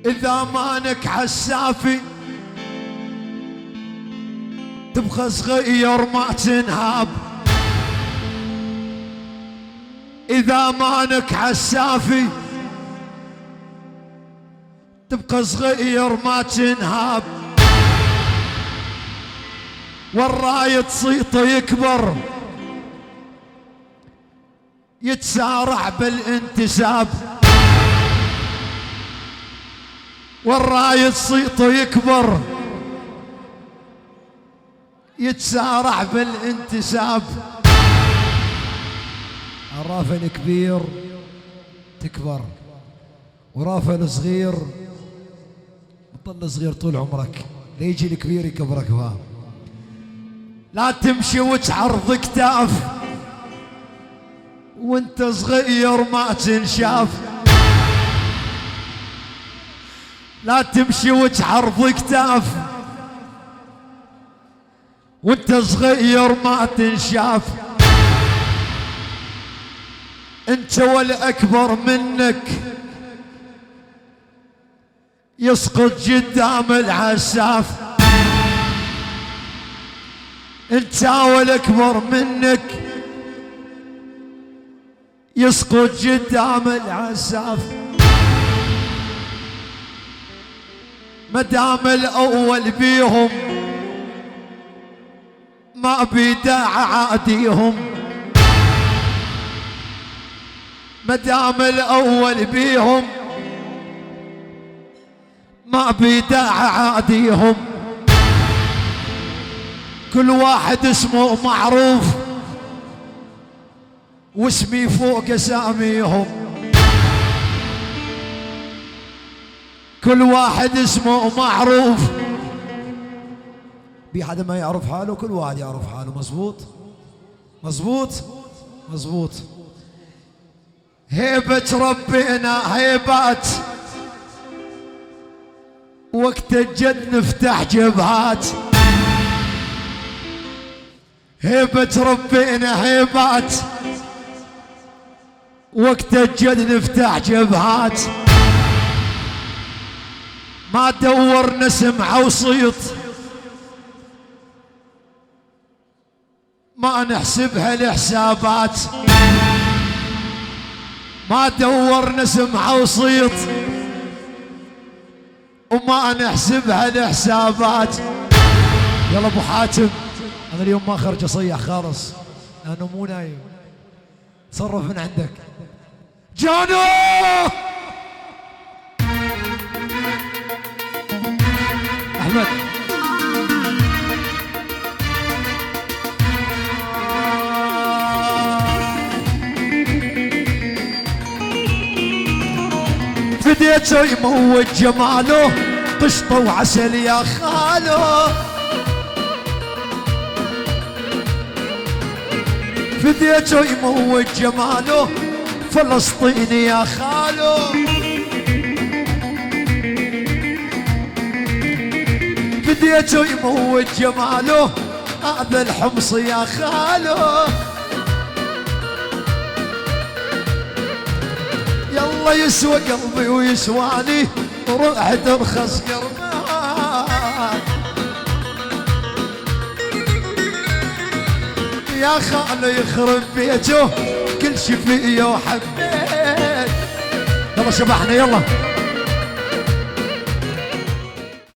إذا مانك عالسافي تبقى صغير ما تنهاب. إذا مانك عالسافي تبقى صغير ما تنهاب. والراية صيته يكبر يتسارع بالانتساب. والراية صيته يكبر يتسارع بالانتساب. الرافع الكبير تكبر ورافع الصغير تظل صغير طول عمرك ليجي الكبير يكبرك. فاهم؟ لا تمشي وتعرض كتاف وانت صغير ما تنشاف. لا تمشي وتعرض كتاف وانت صغير ما تنشاف. انت والأكبر منك يسقط قدام العساف. انت والأكبر منك يسقط قدام العساف. مدام الأول بيهم ما بيداع عاديهم. مدام الأول بيهم ما بيداع عاديهم. كل واحد اسمه معروف واسمي فوق اساميهم. كل واحد اسمه معروف. بي حدا ما يعرف حاله؟ كل واحد يعرف حاله. مزبوط مزبوط مزبوط. هيبة ربنا هيبات وقت الجد نفتح جبهات. هيبة ربنا هيبات وقت الجد نفتح جبهات. ما دورنا سمعة وصيت ما نحسبها الحسابات. ما دورنا سمعة وصيت وما نحسبها الحسابات. يلا ابو حاتم انا اليوم ما خرج اصيح خالص لانه مو نايم. تصرف من عندك. جانو احمد فديته يموت جماله قشطه وعسل يا خاله. فديته يموت جماله فلسطيني يا خالو. فديته يموت جماله هذا الحمص يا خالو. يلا يسوى قلبي ويسواني وروح ترخص قربان. يا خالو يخرب بيته كل شي فيه وحبيت. يلا شبحنا يلا.